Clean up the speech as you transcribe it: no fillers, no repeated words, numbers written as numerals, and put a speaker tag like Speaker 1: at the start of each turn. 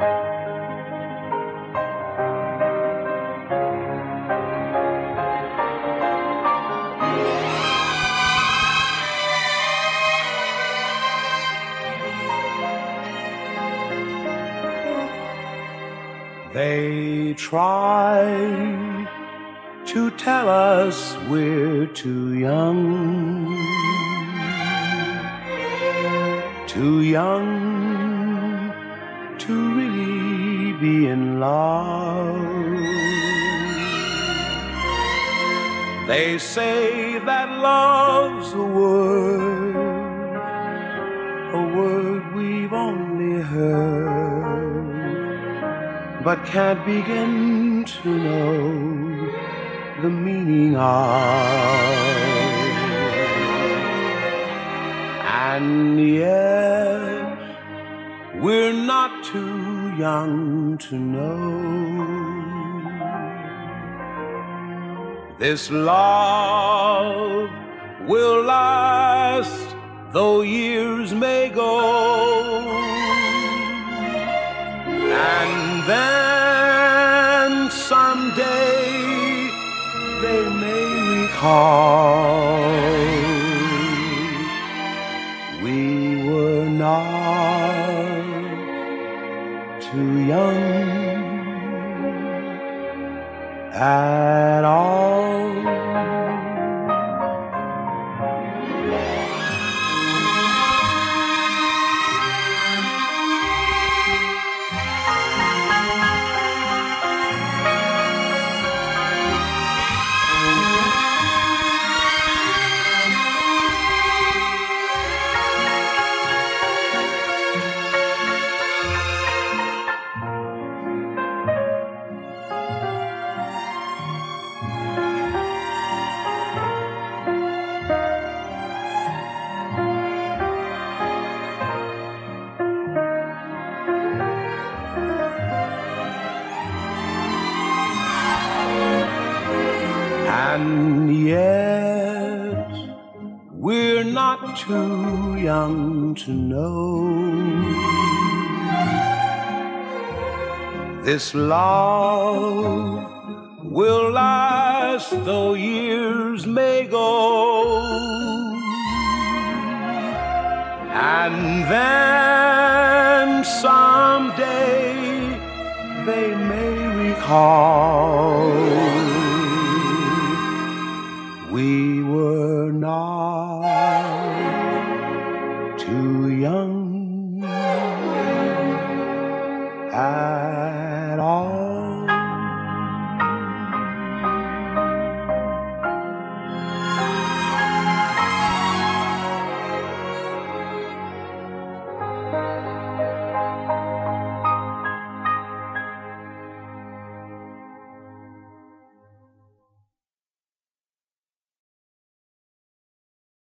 Speaker 1: They try to tell us we're too young to really be in love. They say that love's a word we've only heard, but can't begin to know the meaning of. And yet we're not too young to know this love will last though years may go. And then someday they may recall we were not too young at all. And yet we're not too young to know this love will last though years may go. And then someday they may recall we were not too young